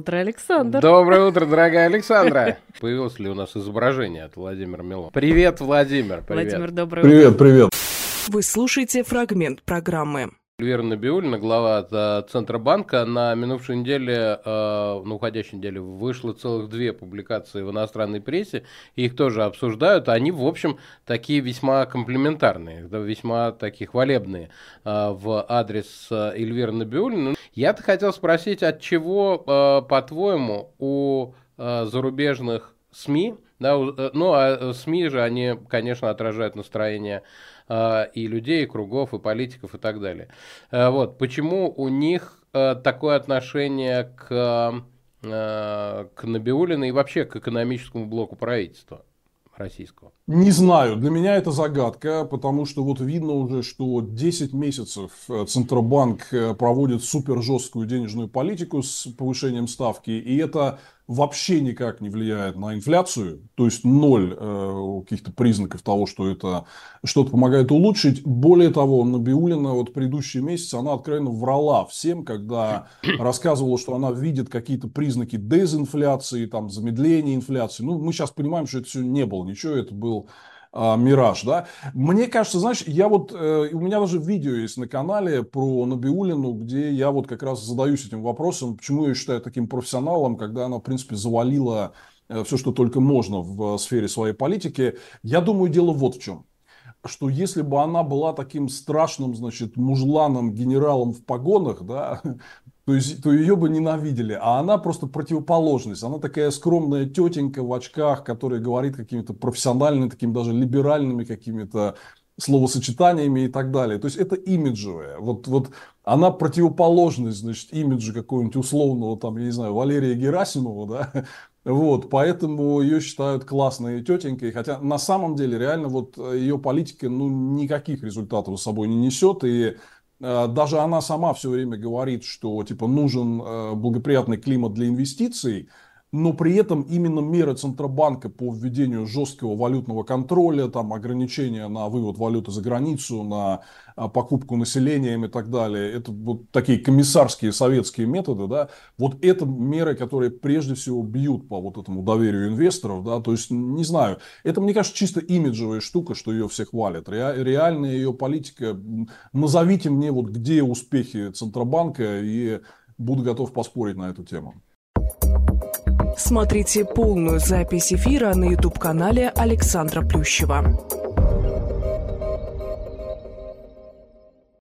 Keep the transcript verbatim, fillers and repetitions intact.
утро, Александр. Доброе утро, дорогая Александра. Появилось ли у нас изображение от Владимира Милонова? Привет, Владимир. Привет. Владимир, доброе привет, утро. Привет, привет. Вы слушаете фрагмент программы. Эльвира Набиуллина, глава Центробанка, на минувшей неделе, на уходящей неделе, вышло целых две публикации в иностранной прессе, их тоже обсуждают, они, в общем, такие весьма комплиментарные, весьма такие хвалебные в адрес Эльвиры Набиуллиной. Я-то хотел спросить, от чего, по-твоему, у зарубежных СМИ, да, ну а СМИ же, они, конечно, отражают настроение и людей, и кругов, и политиков, и так далее. Вот. Почему у них такое отношение к, к Набиуллиной и вообще к экономическому блоку правительства российского? Не знаю, для меня это загадка, потому что вот видно уже, что десять месяцев Центробанк проводит супер жесткую денежную политику с повышением ставки, и это вообще никак не влияет на инфляцию, то есть ноль э, каких-то признаков того, что это что-то помогает улучшить. Более того, Набиуллина вот предыдущие месяцы, она откровенно врала всем, когда рассказывала, что она видит какие-то признаки дезинфляции, там, замедления инфляции. Ну, мы сейчас понимаем, что это все не было ничего, это был а, мираж, да. Мне кажется, знаешь, я вот, э, у меня даже видео есть на канале про Набиуллину, где я вот как раз задаюсь этим вопросом, почему я ее считаю таким профессионалом, когда она, в принципе, завалила э, все, что только можно в сфере своей политики. Я думаю, дело вот в чем. Что если бы она была таким страшным, значит, мужланом, генералом в погонах, да, то, есть, то ее бы ненавидели. А она просто противоположность. Она такая скромная тетенька в очках, которая говорит какими-то профессиональными, такими даже либеральными какими-то словосочетаниями и так далее. То есть это имиджевое. Вот, вот она противоположность, значит, имиджа какого-нибудь условного, там, я не знаю, Валерия Герасимова, да. Вот, поэтому ее считают классной тетенькой, хотя на самом деле реально вот ее политика, ну, никаких результатов с собой не несет, и э, даже она сама все время говорит, что типа нужен э, благоприятный климат для инвестиций, но при этом именно меры Центробанка по введению жесткого валютного контроля, там, ограничения на вывод валюты за границу, на а, покупку населением и так далее, это вот такие комиссарские советские методы, да, вот это меры, которые прежде всего бьют по вот этому доверию инвесторов, да, то есть, не знаю, это, мне кажется, чисто имиджевая штука, что ее все хвалят. Ре, реальная ее политика, назовите мне вот где успехи Центробанка, и буду готов поспорить на эту тему. Смотрите полную запись эфира на ютуб-канале Александра Плющева.